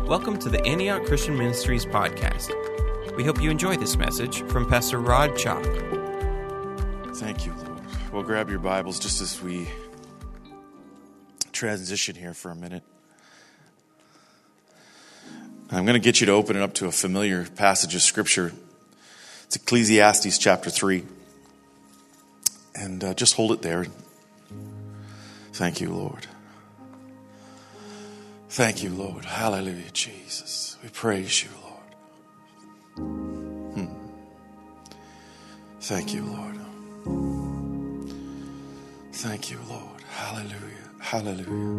Welcome to the Antioch Christian Ministries podcast. We hope you enjoy this message from Pastor Rod Chalk. Thank you, Lord. Well, grab your Bibles just as we transition here for a minute. I'm going to get you to open it up to a familiar passage of Scripture. It's Ecclesiastes chapter 3. And just hold it there. Thank you, Lord. Thank you, Lord. Hallelujah, Jesus. We praise you, Lord. Thank you, Lord. Thank you, Lord. Hallelujah. Hallelujah.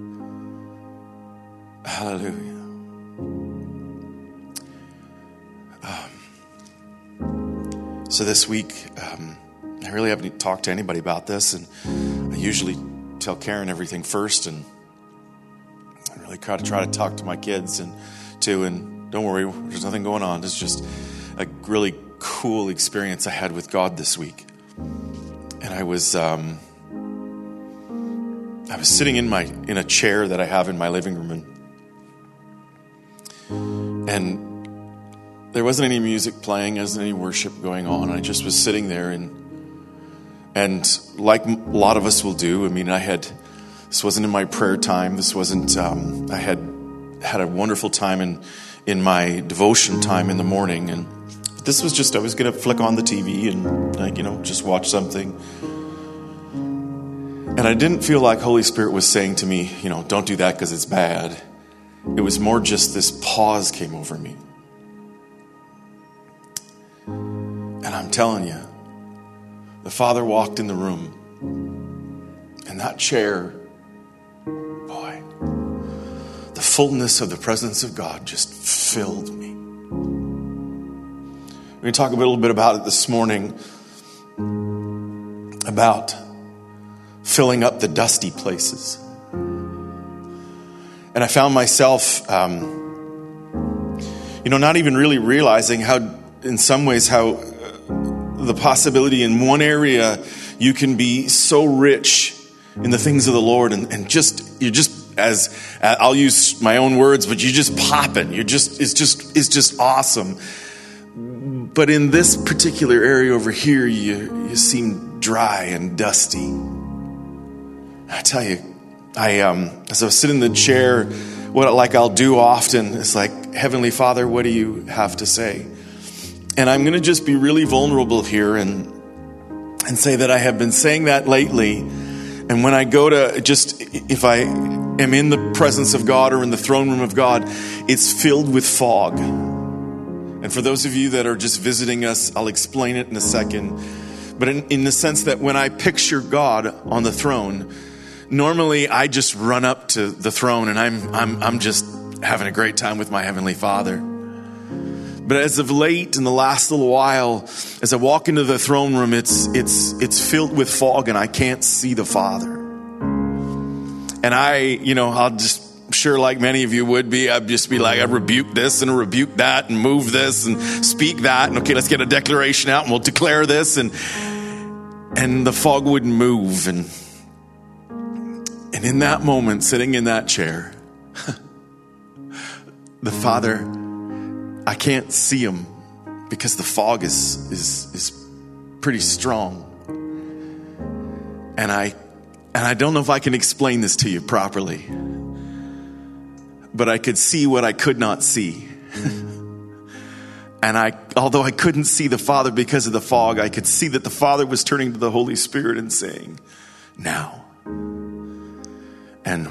Hallelujah. So this week, I really haven't talked to anybody about this, and I usually tell Karen everything first, and I really try to talk to my kids and don't worry, there's nothing going on. It's just a really cool experience I had with God this week. And I was sitting in a chair that I have in my living room, and there wasn't any music playing, there wasn't any worship going on. I just was sitting there, and like a lot of us will do, this wasn't in my prayer time. This wasn't, I had a wonderful time in my devotion time in the morning. And this was just, I was going to flick on the TV and just watch something. And I didn't feel like Holy Spirit was saying to me, don't do that because it's bad. It was more just this pause came over me. And I'm telling you, the Father walked in the room, and that chair, boy, the fullness of the presence of God just filled me. We're going to talk a little bit about it this morning, about filling up the dusty places. And I found myself, not even really realizing how, in some ways, how the possibility in one area you can be so rich in the things of the Lord, and you're just as I'll use my own words, but you're just popping. It's just awesome. But in this particular area over here, you seem dry and dusty. I tell you, as I was sitting in the chair, what I'll do often is like, Heavenly Father, what do you have to say? And I'm going to just be really vulnerable here and say that I have been saying that lately. And when I go to if I am in the presence of God or in the throne room of God, it's filled with fog. And for those of you that are just visiting us, I'll explain it in a second. But in the sense that when I picture God on the throne, normally I just run up to the throne and I'm just having a great time with my Heavenly Father. But as of late, in the last little while, as I walk into the throne room, it's filled with fog and I can't see the Father. And I'll just, sure like many of you would be, I'd just be like, I rebuke this and rebuke that and move this and speak that. And okay, let's get a declaration out and we'll declare this. And the fog wouldn't move. And in that moment, sitting in that chair, the Father, I can't see him because the fog is pretty strong. And I don't know if I can explain this to you properly, but I could see what I could not see. And although I couldn't see the Father because of the fog, I could see that the Father was turning to the Holy Spirit and saying, now. And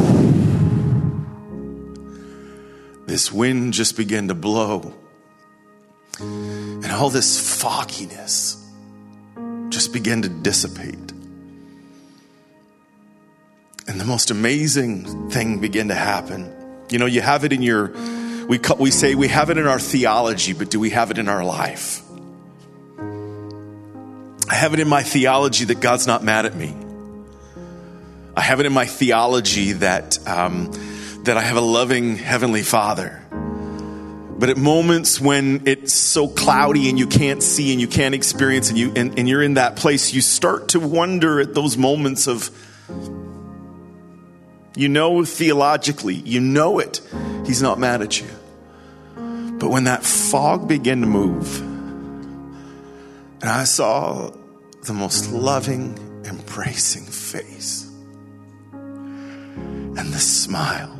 this wind just began to blow. And all this fogginess just began to dissipate. And the most amazing thing began to happen. You have it in we say we have it in our theology, but do we have it in our life? I have it in my theology that God's not mad at me. I have it in my theology that I have a loving Heavenly Father. But at moments when it's so cloudy and you can't see and you can't experience and you're in that place, you start to wonder at those moments of, theologically, it. He's not mad at you. But when that fog began to move, and I saw the most loving, embracing face, and the smile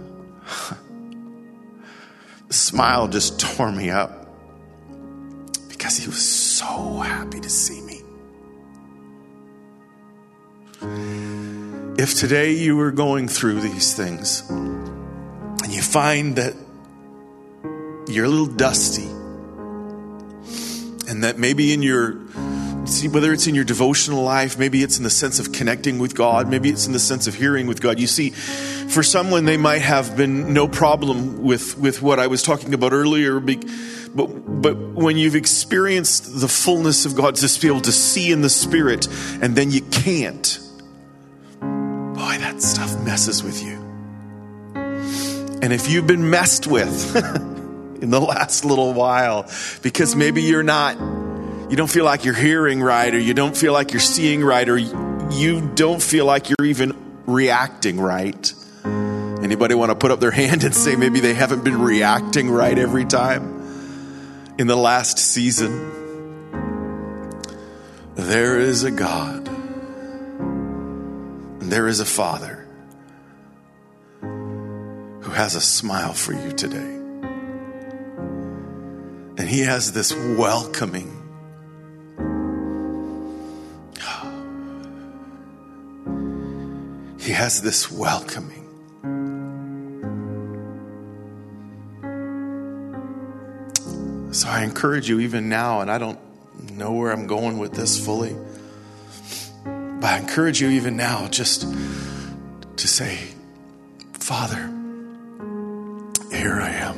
just tore me up because he was so happy to see me. If today you were going through these things and you find that you're a little dusty, and that maybe whether it's in your devotional life, maybe it's in the sense of connecting with God, maybe it's in the sense of hearing with God. You see, for someone, they might have been no problem with what I was talking about earlier, but when you've experienced the fullness of God, just be able to see in the Spirit, and then you can't, boy, that stuff messes with you. And if you've been messed with in the last little while, because maybe you don't feel like you're hearing right, or you don't feel like you're seeing right, or you don't feel like you're even reacting right. Anybody want to put up their hand and say maybe they haven't been reacting right every time in the last season? There is a God, and there is a Father who has a smile for you today. And he has this welcoming, he has this welcoming. So I encourage you even now, and I don't know where I'm going with this fully, but I encourage you even now just to say, Father, here I am.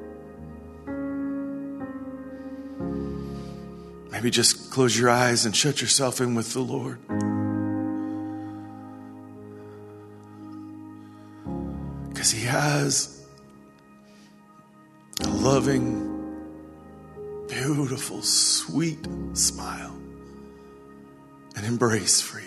Maybe just close your eyes and shut yourself in with the Lord. Because he has a loving, beautiful, sweet smile and embrace for you.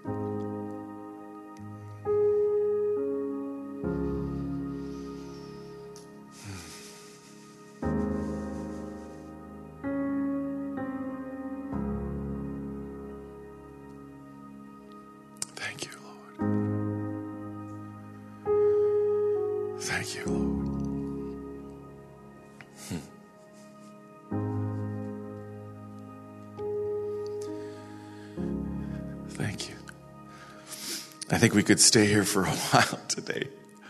Thank you, Lord. Thank you, Lord. Thank you. I think we could stay here for a while today.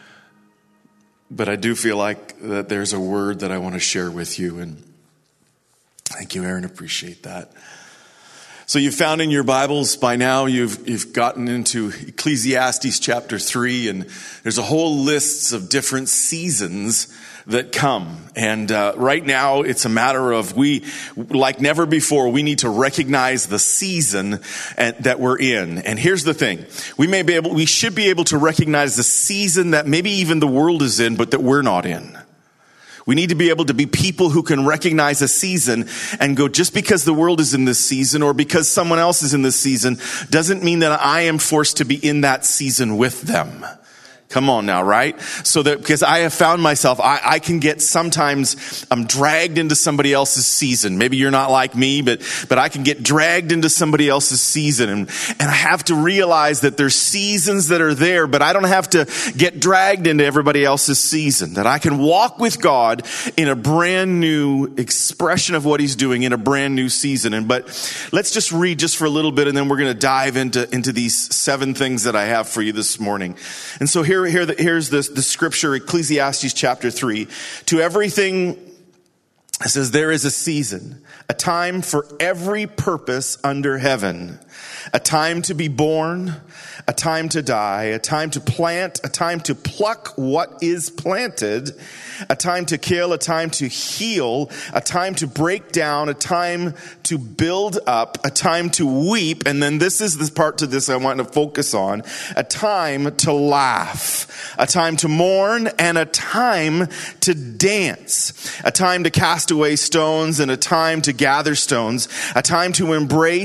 But I do feel like that there's a word that I want to share with you. And thank you, Aaron. Appreciate that. So you've found in your Bibles by now, you've gotten into Ecclesiastes chapter 3, and there's a whole list of different seasons that come. And right now, it's a matter of like never before, we need to recognize the season that we're in. And here's the thing. We should be able to recognize the season that maybe even the world is in, but that we're not in. We need to be able to be people who can recognize a season and go, just because the world is in this season or because someone else is in this season doesn't mean that I am forced to be in that season with them. Come on now, right? So that, because I have found myself, I can get sometimes, I'm dragged into somebody else's season. Maybe you're not like me, but I can get dragged into somebody else's season. And I have to realize that there's seasons that are there, but I don't have to get dragged into everybody else's season. That I can walk with God in a brand new expression of what he's doing in a brand new season. But let's just read just for a little bit, and then we're going to dive into these 7 things that I have for you this morning. And so here's the scripture, Ecclesiastes chapter 3. To everything, it says, there is a season, a time for every purpose under heaven, a time to be born, a time to die, a time to plant, a time to pluck what is planted, a time to kill, a time to heal, a time to break down, a time to build up, a time to weep. And then this is the part to this I want to focus on. A time to laugh, a time to mourn, and a time to dance, a time to cast away stones and a time to gather stones, a time to embrace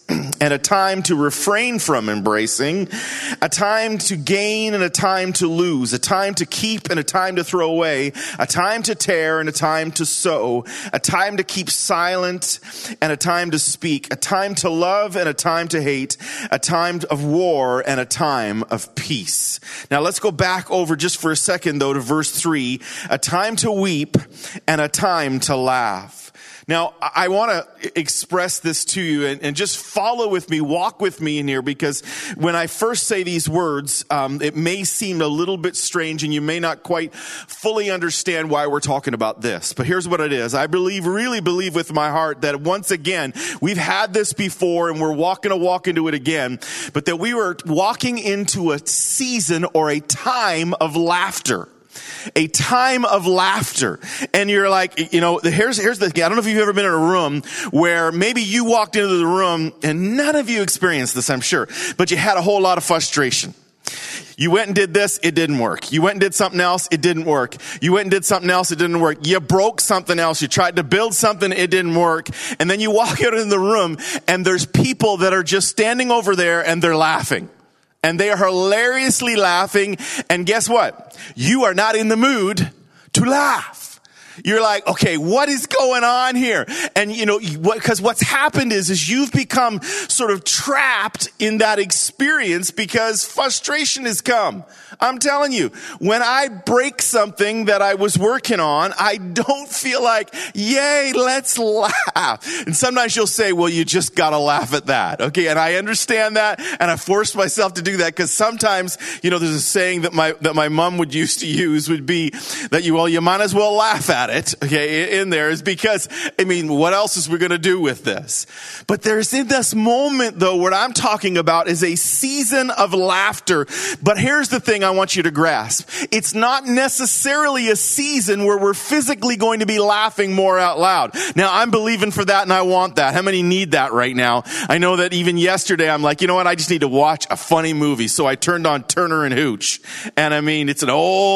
and a time to refrain from embracing, a time to gain and a time to lose, a time to keep and a time to throw away, a time to tear and a time to sow, a time to keep silent and a time to speak, a time to love and a time to hate, a time of war and a time of peace. Now let's go back over just for a second though to verse 3, a time to weep and a time to laugh. Now, I want to express this to you and just follow with me, walk with me in here, because when I first say these words, it may seem a little bit strange and you may not quite fully understand why we're talking about this. But here's what it is. I really believe with my heart that once again, we've had this before and we're walking to walk into it again, but that we were walking into a season or a time of laughter. A time of laughter. And you're like, you know, here's the thing. I don't know if you've ever been in a room where maybe you walked into the room and none of you experienced this, I'm sure, but you had a whole lot of frustration. You went and did this, it didn't work. You went and did something else, it didn't work. You went and did something else, it didn't work. You broke something else, you tried to build something, it didn't work. And then you walk out in the room and there's people that are just standing over there and they're laughing. And they are hilariously laughing. And guess what? You are not in the mood to laugh. You're like, okay, what is going on here? And you know, because what's happened is you've become sort of trapped in that experience because frustration has come. I'm telling you, when I break something that I was working on, I don't feel like, yay, let's laugh. And sometimes you'll say, well, you just gotta laugh at that. Okay. And I understand that. And I forced myself to do that because sometimes, you know, there's a saying that my mom would used to use would be that you might as well laugh at it. Okay. In there is because, I mean, what else is we going to do with this? But there's in this moment though, what I'm talking about is a season of laughter. But here's the thing I want you to grasp. It's not necessarily a season where we're physically going to be laughing more out loud. Now, I'm believing for that and I want that. How many need that right now? I know that even yesterday I'm like, you know what? I just need to watch a funny movie. So I turned on Turner and Hooch. And I mean, it's an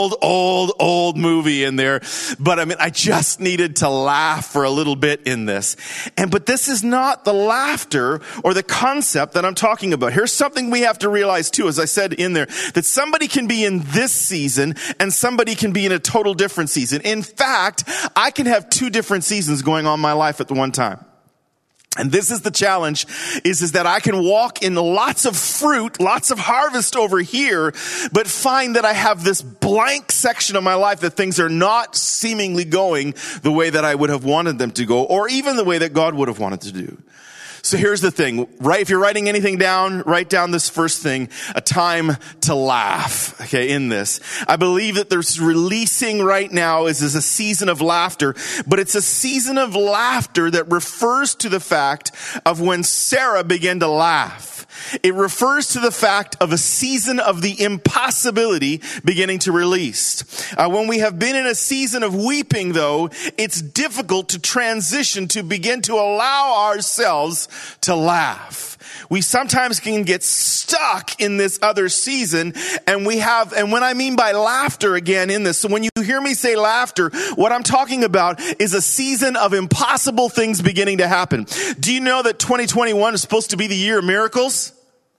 old movie in there. But I mean, I just needed to laugh for a little bit in this. But this is not the laughter or the concept that I'm talking about. Here's something we have to realize too, as I said in there, that somebody can be in this season and somebody can be in a total different season. In fact, I can have two different seasons going on in my life at the one time. And this is the challenge, is that I can walk in lots of fruit, lots of harvest over here, but find that I have this blank section of my life that things are not seemingly going the way that I would have wanted them to go, or even the way that God would have wanted to do. So here's the thing, right? If you're writing anything down, write down this first thing, a time to laugh, okay, in this. I believe that there's releasing right now is a season of laughter, but it's a season of laughter that refers to the fact of when Sarah began to laugh. It refers to the fact of a season of the impossibility beginning to release. When we have been in a season of weeping, though, it's difficult to transition to begin to allow ourselves to laugh. We sometimes can get stuck in this other season, and when I mean by laughter again in this, so when you hear me say laughter, what I'm talking about is a season of impossible things beginning to happen. Do you know that 2021 is supposed to be the year of miracles?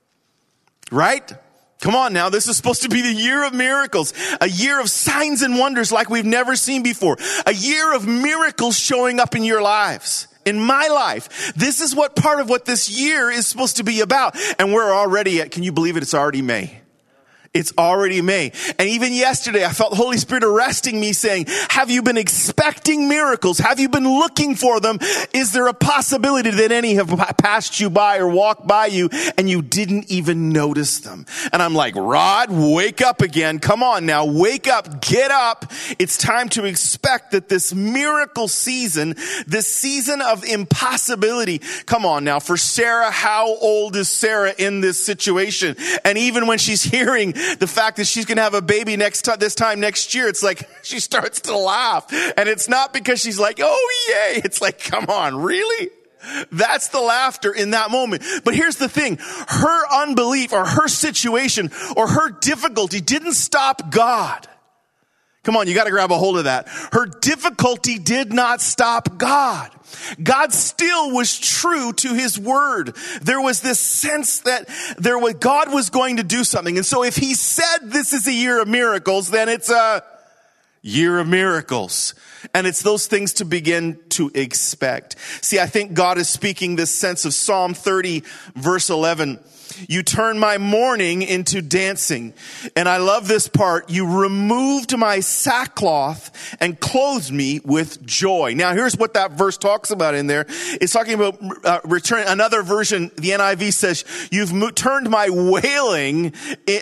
Right? Come on now, this is supposed to be the year of miracles, a year of signs and wonders like we've never seen before, a year of miracles showing up in your lives. In my life, this is what part of what this year is supposed to be about. And we're already can you believe it? It's already May. It's already May. And even yesterday, I felt the Holy Spirit arresting me saying, have you been expecting miracles? Have you been looking for them? Is there a possibility that any have passed you by or walked by you and you didn't even notice them? And I'm like, Rod, wake up again. Come on now, wake up, get up. It's time to expect that this miracle season, this season of impossibility. Come on now, for Sarah, how old is Sarah in this situation? And even when she's hearing the fact that she's going to have a baby this time next year, it's like she starts to laugh. And it's not because she's like, oh, yay. It's like, come on, really? That's the laughter in that moment. But here's the thing. Her unbelief or her situation or her difficulty didn't stop God. Come on, you got to grab a hold of that. Her difficulty did not stop God. God still was true to his word. There was this sense that God was going to do something. And so if he said this is a year of miracles, then it's a year of miracles. And it's those things to begin to expect. See, I think God is speaking this sense of Psalm 30, verse 11. You turn my mourning into dancing. And I love this part. You removed my sackcloth and clothed me with joy. Now, here's what that verse talks about in there. It's talking about return. Another version, the NIV says, you've turned my wailing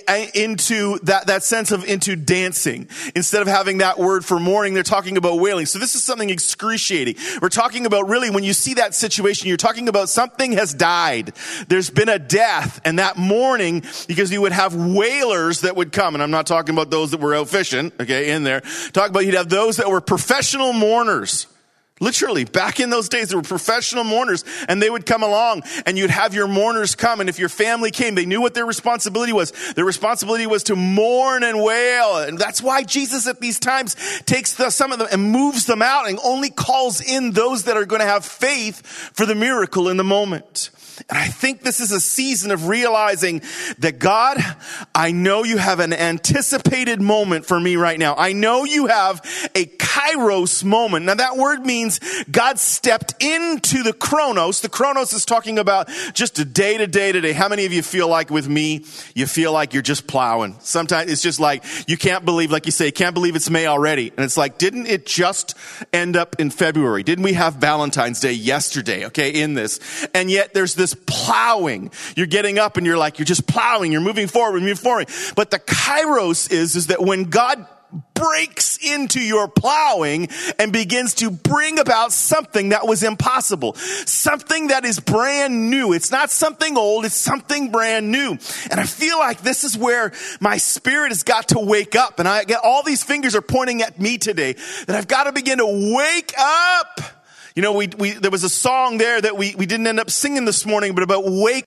into that sense of into dancing. Instead of having that word for mourning, they're talking about wailing. So this is something excruciating. We're talking about really, when you see that situation, you're talking about something has died. There's been a death. And that morning, because you would have wailers that would come, and I'm not talking about those that were out fishing, okay, in there. Talk about you'd have those that were professional mourners. Literally, back in those days, there were professional mourners, and they would come along, and you'd have your mourners come, and if your family came, they knew what their responsibility was. Their responsibility was to mourn and wail, and that's why Jesus at these times takes some of them and moves them out and only calls in those that are going to have faith for the miracle in the moment. And I think this is a season of realizing that God, I know you have an anticipated moment for me right now. I know you have a kairos moment. Now that word means God stepped into the chronos. The chronos is talking about just a day to day to day. How many of you feel like with me, you feel like you're just plowing? Sometimes it's just like, you can't believe, like you say, can't believe it's May already. And it's like, didn't it just end up in February? Didn't we have Valentine's Day yesterday? Okay, in this. And yet there's this plowing. You're getting up and you're like, you're just plowing. You're moving forward, moving forward. But the kairos is that when God breaks into your plowing and begins to bring about something that was impossible. Something that is brand new. It's not something old. It's something brand new. And I feel like this is where my spirit has got to wake up. And I get all these fingers are pointing at me today that I've got to begin to wake up. You know, there was a song there that we didn't end up singing this morning, but about wake.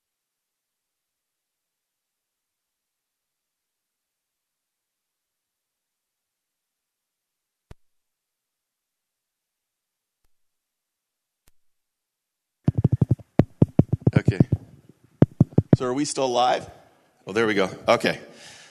Okay. So are we still live? Oh, there we go. Okay.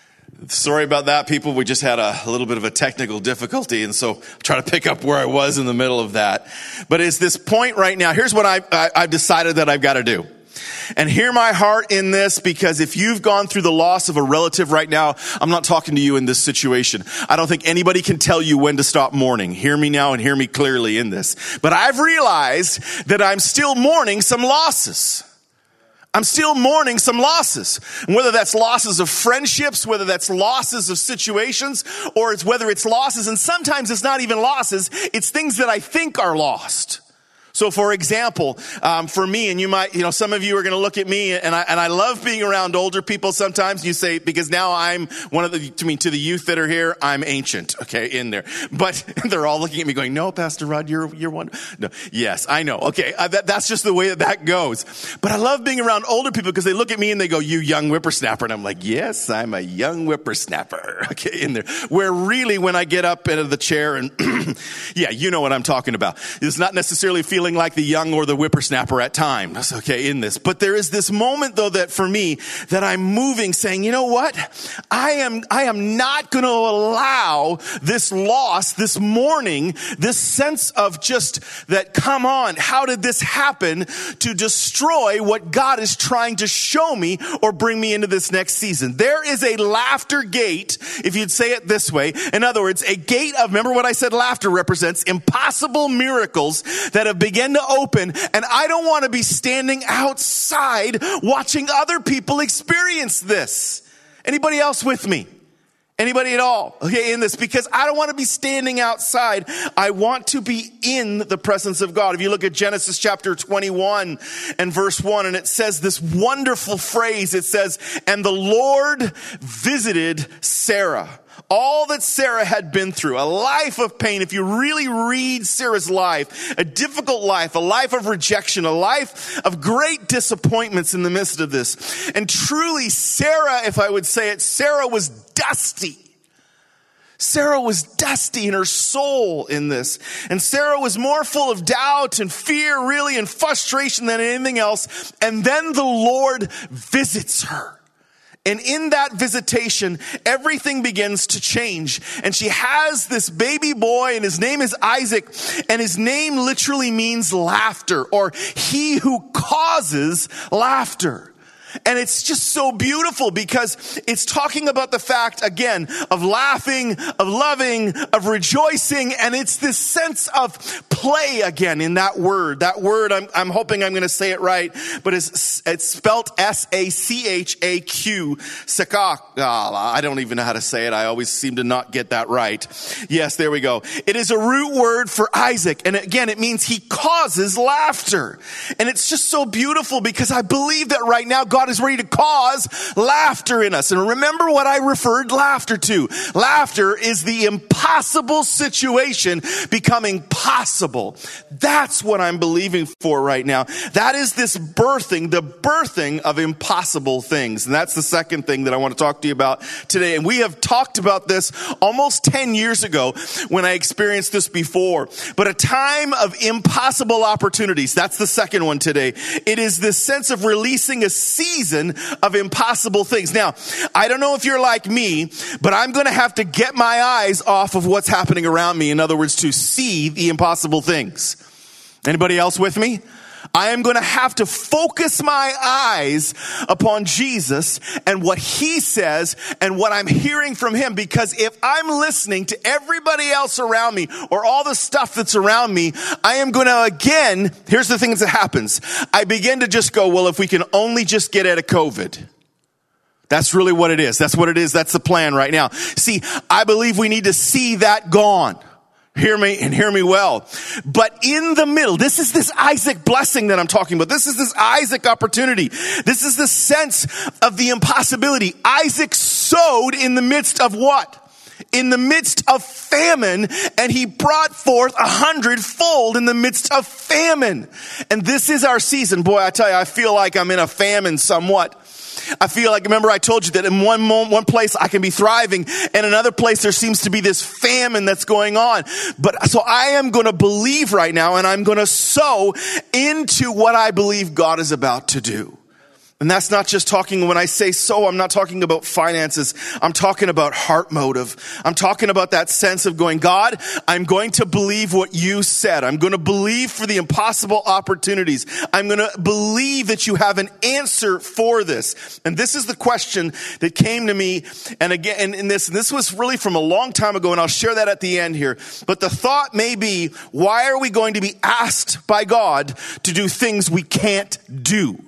Sorry about that, people. We just had a little bit of a technical difficulty, and so I'll try to pick up where I was in the middle of that. But it's this point right now. Here's what I've decided that I've got to do. And hear my heart in this, because if you've gone through the loss of a relative right now, I'm not talking to you in this situation. I don't think anybody can tell you when to stop mourning. Hear me now and hear me clearly in this. But I've realized that I'm still mourning some losses. I'm still mourning some losses. And whether that's losses of friendships, whether that's losses of situations, or it's whether it's losses, and sometimes it's not even losses, it's things that I think are lost. So for example, for me, and you might, some of you are going to look at me, and I love being around older people sometimes. You say, because now I'm one of to the youth that are here, I'm ancient, okay, in there. But they're all looking at me going, no, Pastor Rod, you're one. No, yes, I know. Okay. That's just the way that goes. But I love being around older people because they look at me and they go, you young whippersnapper. And I'm like, yes, I'm a young whippersnapper. Okay. In there. Where really when I get up out of the chair and yeah, you know what I'm talking about. It's not necessarily feeling like the young or the whippersnapper at times, okay, in this. But there is this moment, though, that for me, that I'm moving, saying, you know what? I am not going to allow this loss, this mourning, this sense of just that, come on, how did this happen, to destroy what God is trying to show me or bring me into this next season. There is a laughter gate, if you'd say it this way. In other words, a gate of, remember what I said laughter represents? Impossible miracles that have begun to open, and I don't want to be standing outside watching other people experience this. Anybody else with me? Anybody at all? Okay, in this, because I don't want to be standing outside. I want to be in the presence of God. If you look at Genesis chapter 21 and verse 1, and it says this wonderful phrase, it says, and the Lord visited Sarah. All that Sarah had been through, a life of pain. If you really read Sarah's life, a difficult life, a life of rejection, a life of great disappointments in the midst of this. And truly, Sarah, if I would say it, Sarah was dusty. Sarah was dusty in her soul in this. And Sarah was more full of doubt and fear, really, and frustration than anything else. And then the Lord visits her. And in that visitation, everything begins to change. And she has this baby boy, and his name is Isaac. And his name literally means laughter, or he who causes laughter. And it's just so beautiful because it's talking about the fact, again, of laughing, of loving, of rejoicing. And it's this sense of play again in that word. That word, I'm hoping I'm going to say it right, but it's spelt S-A-C-H-A-Q. Sakak. I don't even know how to say it. I always seem to not get that right. Yes, there we go. It is a root word for Isaac. And again, it means he causes laughter. And it's just so beautiful because I believe that right now God is ready to cause laughter in us. And remember what I referred laughter to. Laughter is the impossible situation becoming possible. That's what I'm believing for right now. That is this birthing, the birthing of impossible things. And that's the second thing that I want to talk to you about today. And we have talked about this almost 10 years ago when I experienced this before. But a time of impossible opportunities. That's the second one today. It is this sense of releasing a season of impossible things. Now, I don't know if you're like me, but I'm going to have to get my eyes off of what's happening around me. In other words, to see the impossible things. Anybody else with me? I am going to have to focus my eyes upon Jesus and what he says and what I'm hearing from him. Because if I'm listening to everybody else around me or all the stuff that's around me, I am going to, again, here's the things that happens. I begin to just go, well, if we can only just get out of COVID. That's really what it is. That's what it is. That's the plan right now. See, I believe we need to see that gone. Hear me and hear me well. But in the middle, this is this Isaac blessing that I'm talking about. This is this Isaac opportunity. This is the sense of the impossibility. Isaac sowed in the midst of what? In the midst of famine, and he brought forth 100-fold in the midst of famine. And this is our season. Boy, I tell you, I feel like I'm in a famine somewhat. I feel like, remember I told you that in one place I can be thriving, and another place there seems to be this famine that's going on. But so I am going to believe right now, and I'm going to sow into what I believe God is about to do. And that's not just talking, when I say so, I'm not talking about finances. I'm talking about heart motive. I'm talking about that sense of going, God, I'm going to believe what you said. I'm going to believe for the impossible opportunities. I'm going to believe that you have an answer for this. And this is the question that came to me. And again, and this was really from a long time ago, and I'll share that at the end here. But the thought may be, why are we going to be asked by God to do things we can't do?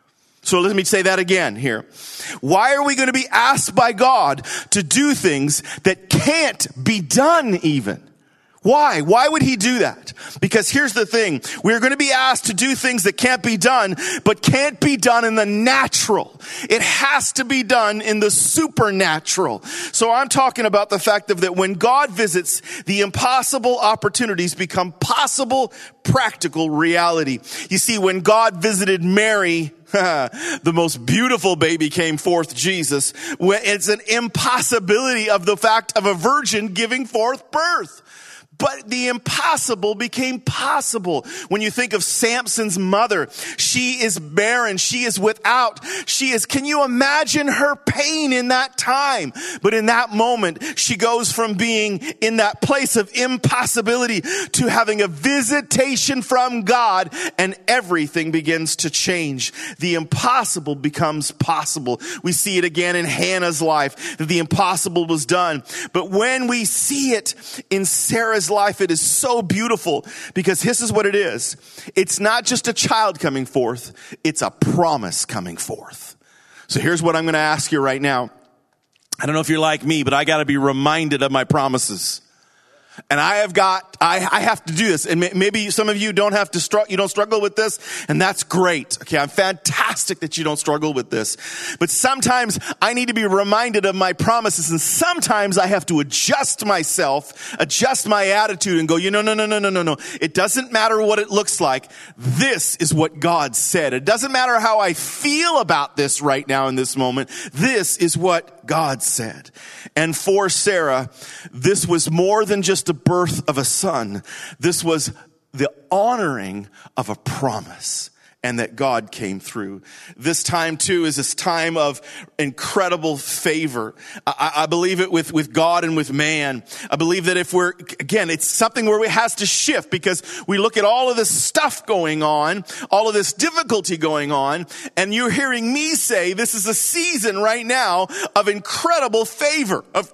So let me say that again here. Why are we going to be asked by God to do things that can't be done even? Why? Why would he do that? Because here's the thing. We're going to be asked to do things that can't be done, but can't be done in the natural. It has to be done in the supernatural. So I'm talking about the fact that when God visits, the impossible opportunities become possible, practical reality. You see, when God visited Mary, the most beautiful baby came forth, Jesus. It's an impossibility of the fact of a virgin giving forth birth. But the impossible became possible. When you think of Samson's mother, she is barren. She is without. Can you imagine her pain in that time? But in that moment, she goes from being in that place of impossibility to having a visitation from God, and everything begins to change. The impossible becomes possible. We see it again in Hannah's life, that the impossible was done. But when we see it in Sarah's life, it is so beautiful, because this is what it is. It's not just a child coming forth, it's a promise coming forth. So here's what I'm going to ask you right now. I don't know if you're like me, but I got to be reminded of my promises. And I have got I have to do this. And maybe some of you don't have to you don't struggle with this, and that's great. Okay, I'm fantastic that you don't struggle with this. But sometimes I need to be reminded of my promises, and sometimes I have to adjust myself, adjust my attitude, and go, no. It doesn't matter what it looks like. This is what God said. It doesn't matter how I feel about this right now in this moment. This is what God said. And for Sarah, this was more than just a birth of a son. This was the honoring of a promise, and that God came through. This time too is this time of incredible favor. I believe it with God and with man. I believe that it's something where it has to shift, because we look at all of this stuff going on, all of this difficulty going on, and you're hearing me say this is a season right now of incredible favor, of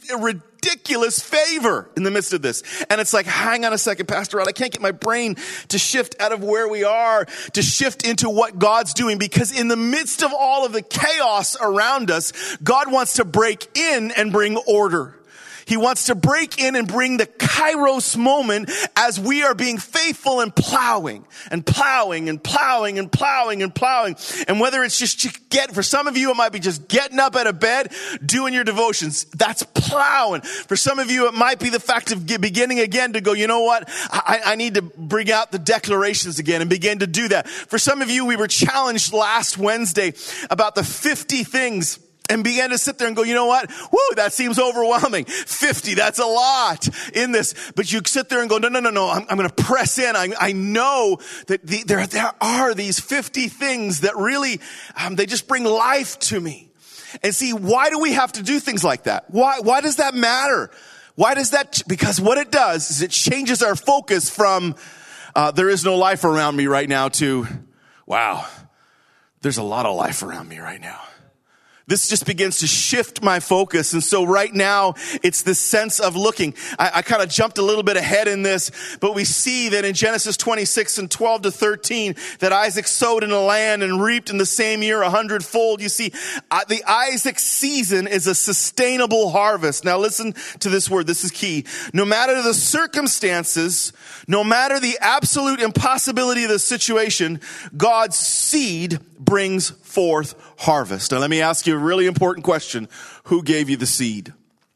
ridiculous favor in the midst of this. And it's like, hang on a second, Pastor Rod, I can't get my brain to shift out of where we are, to shift into what God's doing, because in the midst of all of the chaos around us, God wants to break in and bring order. He wants to break in and bring the Kairos moment as we are being faithful and plowing and plowing and plowing and plowing and plowing. And whether it's just for some of you, it might be just getting up out of bed, doing your devotions. That's plowing. For some of you, it might be the fact of beginning again to go, you know what? I need to bring out the declarations again and begin to do that. For some of you, we were challenged last Wednesday about the 50 things, and began to sit there and go, you know what? Woo, that seems overwhelming. 50, that's a lot in this. But you sit there and go, no. I'm going to press in. I know that there are these 50 things that really, they just bring life to me. And see, why do we have to do things like that? Why does that matter? Why does that? Because what it does is it changes our focus from, there is no life around me right now, to, wow, there's a lot of life around me right now. This just begins to shift my focus. And so right now, it's this sense of looking. I kind of jumped a little bit ahead in this, but we see that in Genesis 26 and 12 to 13, that Isaac sowed in the land and reaped in the same year 100-fold. You see, the Isaac season is a sustainable harvest. Now listen to this word. This is key. No matter the circumstances, no matter the absolute impossibility of the situation, God's seed brings forth harvest. Now let me ask you a really important question. Who gave you the seed?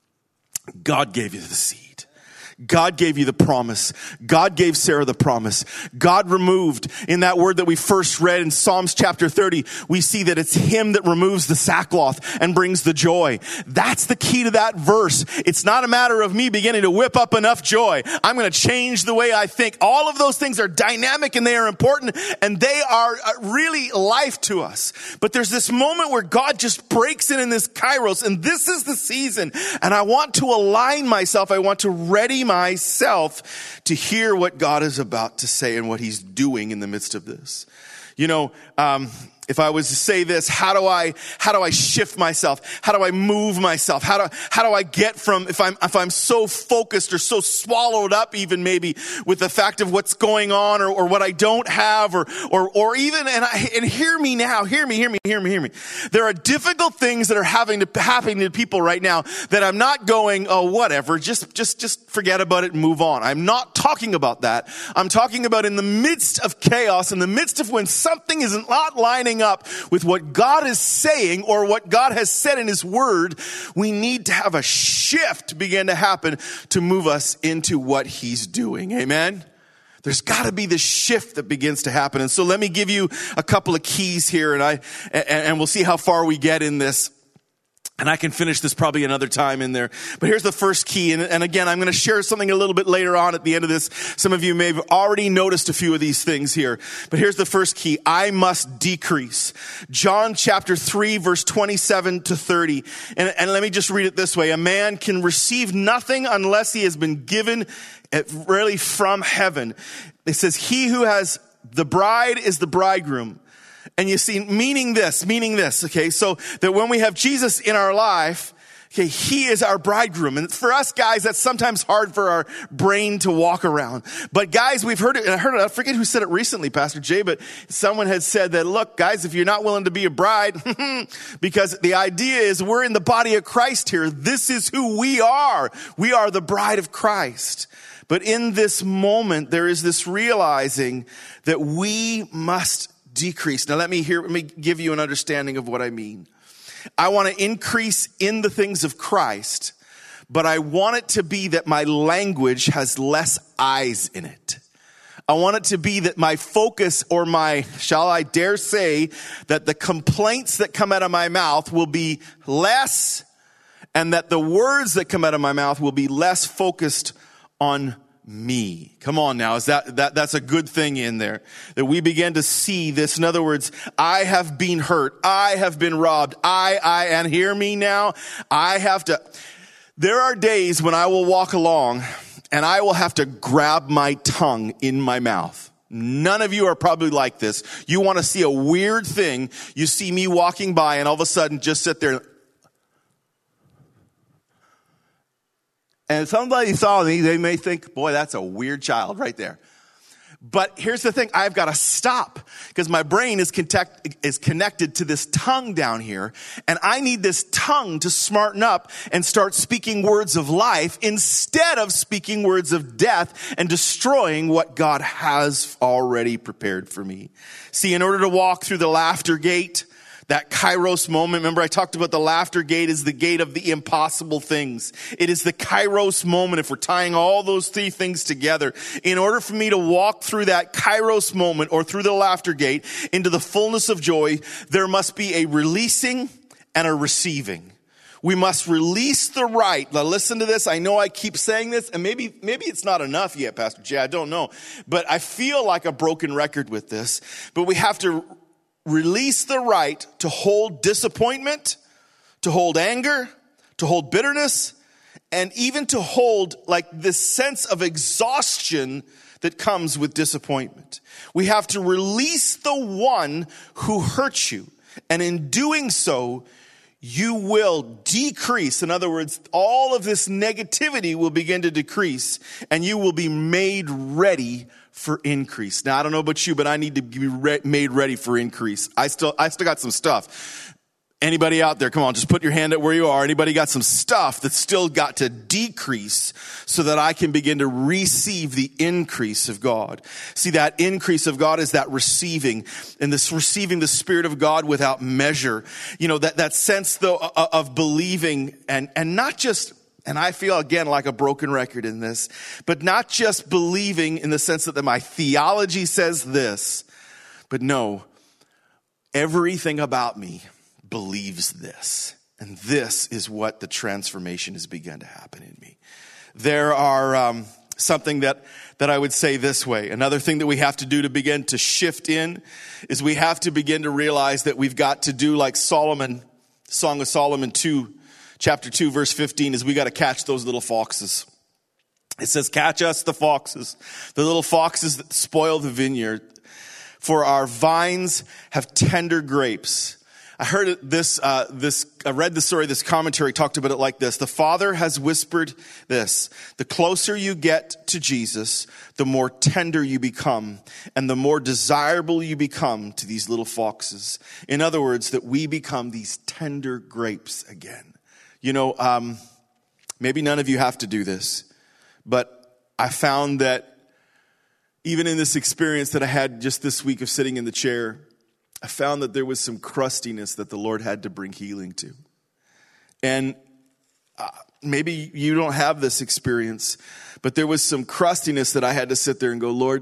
God gave you the seed. God gave you the promise. God gave Sarah the promise. God removed, in that word that we first read in Psalms chapter 30, we see that it's him that removes the sackcloth and brings the joy. That's the key to that verse. It's not a matter of me beginning to whip up enough joy. I'm going to change the way I think. All of those things are dynamic and they are important and they are really life to us. But there's this moment where God just breaks in this Kairos, and this is the season. And I want to align myself. I want to ready myself to hear what God is about to say and what he's doing in the midst of this. You know, if I was to say this, how do I shift myself? How do I move myself? How do I get from, if I'm so focused or so swallowed up even maybe with the fact of what's going on or what I don't have or even, and hear me now, hear me. There are difficult things that are happening to people right now that I'm not going, oh, whatever, just forget about it and move on. I'm not talking about that. I'm talking about in the midst of chaos, in the midst of when something is not lining up with what God is saying or what God has said in his word, we need to have a shift begin to happen to move us into what he's doing. Amen. There's got to be this shift that begins to happen. And so let me give you a couple of keys here and we'll see how far we get in this. And I can finish this probably another time in there. But here's the first key. And again, I'm going to share something a little bit later on at the end of this. Some of you may have already noticed a few of these things here. But here's the first key. I must decrease. John chapter 3, verse 27 to 30. And let me just read it this way. A man can receive nothing unless he has been given really from heaven. It says, he who has the bride is the bridegroom. And you see, meaning this, okay? So that when we have Jesus in our life, okay, he is our bridegroom. And for us guys, that's sometimes hard for our brain to walk around. But guys, we've heard it, and I forget who said it recently, Pastor Jay, but someone had said that, look, guys, if you're not willing to be a bride, because the idea is we're in the body of Christ here. This is who we are. We are the bride of Christ. But in this moment, there is this realizing that we must decrease. Now let me give you an understanding of what I mean. I want to increase in the things of Christ, but I want it to be that my language has less eyes in it. I want it to be that my focus, or shall I dare say, that the complaints that come out of my mouth will be less, and that the words that come out of my mouth will be less focused on me. Come on now, that's a good thing in there. That we begin to see this. In other words, I have been hurt. I have been robbed. And hear me now. There are days when I will walk along and I will have to grab my tongue in my mouth. None of you are probably like this. You want to see a weird thing. You see me walking by and all of a sudden just sit there. And if somebody saw me, they may think, boy, that's a weird child right there. But here's the thing, I've got to stop because my brain is connected to this tongue down here. And I need this tongue to smarten up and start speaking words of life instead of speaking words of death and destroying what God has already prepared for me. See, in order to walk through the laughter gate, that Kairos moment, remember I talked about the laughter gate is the gate of the impossible things. It is the Kairos moment, if we're tying all those three things together. In order for me to walk through that Kairos moment or through the laughter gate into the fullness of joy, there must be a releasing and a receiving. We must release the right. Now listen to this. I know I keep saying this, and maybe it's not enough yet, Pastor Jay. I don't know. But I feel like a broken record with this. But we have to release the right to hold disappointment, to hold anger, to hold bitterness, and even to hold like this sense of exhaustion that comes with disappointment. We have to release the one who hurts you. And in doing so, you will decrease. In other words, all of this negativity will begin to decrease, and you will be made ready for increase. Now, I don't know about you, but I need to be made ready for increase. I still got some stuff. Anybody out there, come on, just put your hand up where you are. Anybody got some stuff that's still got to decrease so that I can begin to receive the increase of God? See, that increase of God is that receiving, and this receiving the Spirit of God without measure. You know, that sense though of believing and not just, and I feel again like a broken record in this, but not just believing in the sense that my theology says this, but no, everything about me believes this. And this is what the transformation has begun to happen in me. There are something that I would say this way. Another thing that we have to do to begin to shift in is we have to begin to realize that we've got to do like Solomon, Song of Solomon 2, chapter 2, verse 15, is we got to catch those little foxes. It says, catch us the foxes, the little foxes that spoil the vineyard, for our vines have tender grapes. I heard this, I read the story, this commentary talked about it like this. The Father has whispered this: the closer you get to Jesus, the more tender you become, and the more desirable you become to these little foxes. In other words, that we become these tender grapes again. You know, maybe none of you have to do this, but I found that even in this experience that I had just this week of sitting in the chair, I found that there was some crustiness that the Lord had to bring healing to. And maybe you don't have this experience, but there was some crustiness that I had to sit there and go, Lord,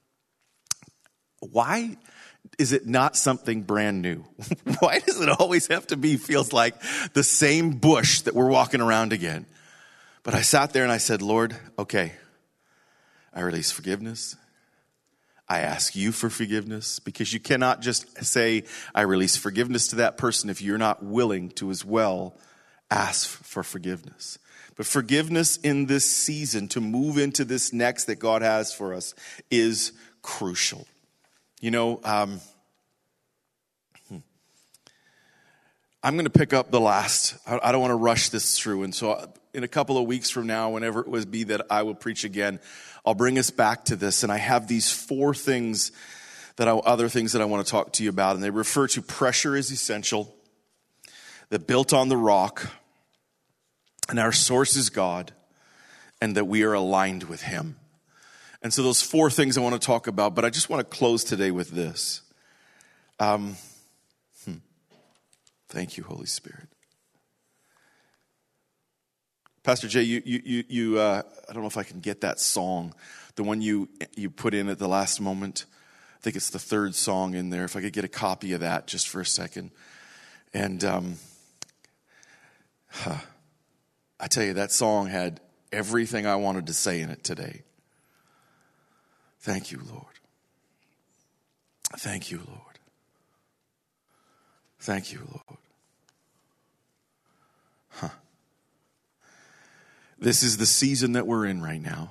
why is it not something brand new? Why does it always have to be, feels like the same bush that we're walking around again? But I sat there and I said, Lord, okay, I release forgiveness. I ask you for forgiveness, because you cannot just say, I release forgiveness to that person if you're not willing to as well ask for forgiveness. But forgiveness in this season to move into this next that God has for us is crucial. You know, I'm going to pick up the last. I don't want to rush this through. And so in a couple of weeks from now, whenever it would be that I will preach again, I'll bring us back to this. And I have these four things other things that I want to talk to you about. And they refer to pressure is essential, that built on the rock, and our source is God, and that we are aligned with him. And so those 4 things I want to talk about, but I just want to close today with this. Thank you, Holy Spirit. Pastor Jay, you I don't know if I can get that song, the one you put in at the last moment. I think it's the 3rd song in there. If I could get a copy of that just for a second. And I tell you, that song had everything I wanted to say in it today. Thank you, Lord. Thank you, Lord. Thank you, Lord. This is the season that we're in right now.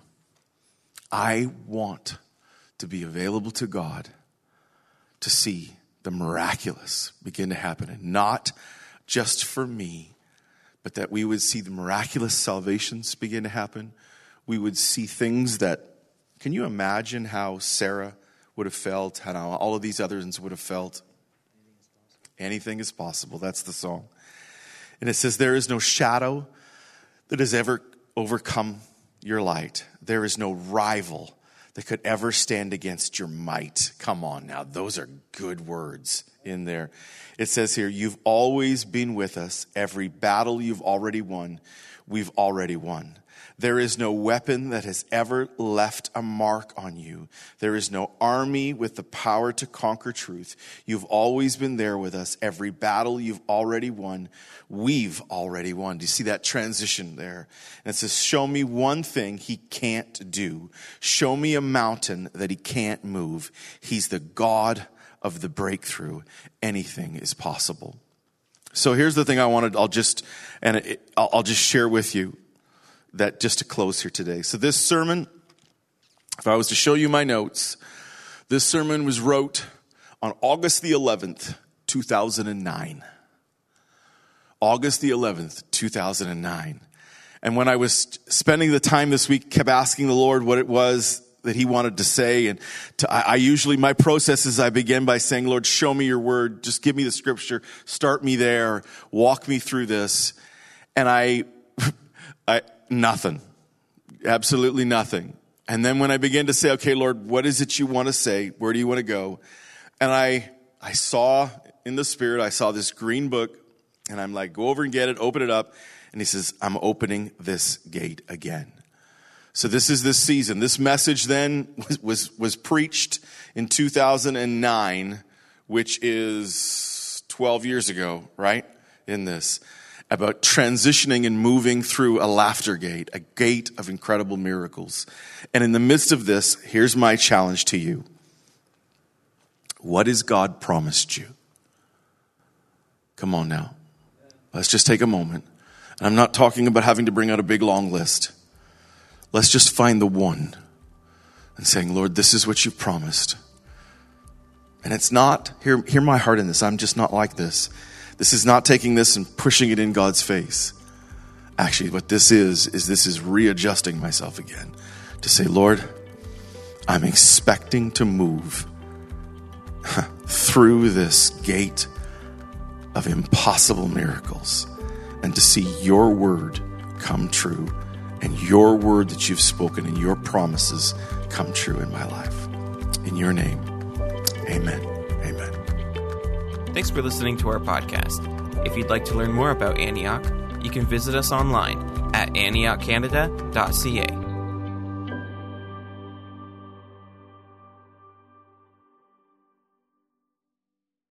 I want to be available to God to see the miraculous begin to happen. And not just for me, but that we would see the miraculous salvations begin to happen. We would see things that, can you imagine how Sarah would have felt, how all of these others would have felt? Anything is possible. That's the song. And it says, there is no shadow that has ever overcome your light. There is no rival that could ever stand against your might. Come on now, those are good words in there. It says here, you've always been with us. Every battle you've already won, we've already won. There is no weapon that has ever left a mark on you. There is no army with the power to conquer truth. You've always been there with us. Every battle you've already won, we've already won. Do you see that transition there? And it says, show me one thing he can't do. Show me a mountain that he can't move. He's the God of the breakthrough. Anything is possible. So here's the thing I'll just share with you. That just to close here today. So this sermon, if I was to show you my notes, this sermon was wrote on August the 11th, 2009. August the 11th, 2009. And when I was spending the time this week, kept asking the Lord what it was that he wanted to say. And I usually, my process is I begin by saying, Lord, show me your word. Just give me the scripture. Start me there. Walk me through this. And I nothing. Absolutely nothing. And then when I began to say, okay, Lord, what is it you want to say? Where do you want to go? And I saw in the Spirit, I saw this green book, and I'm like, go over and get it, open it up. And he says, I'm opening this gate again. So this is this season. This message then was preached in 2009, which is 12 years ago, right? In this. About transitioning and moving through a laughter gate, a gate of incredible miracles. And in the midst of this, here's my challenge to you. What has God promised you? Come on now. Let's just take a moment. And I'm not talking about having to bring out a big long list. Let's just find the one and saying, Lord, this is what you've promised. And it's not, hear my heart in this. I'm just not like this. This is not taking this and pushing it in God's face. Actually, what this is readjusting myself again to say, Lord, I'm expecting to move through this gate of impossible miracles and to see your word come true and your word that you've spoken and your promises come true in my life. In your name, amen. Amen. Thanks for listening to our podcast. If you'd like to learn more about Antioch, you can visit us online at antiochcanada.ca.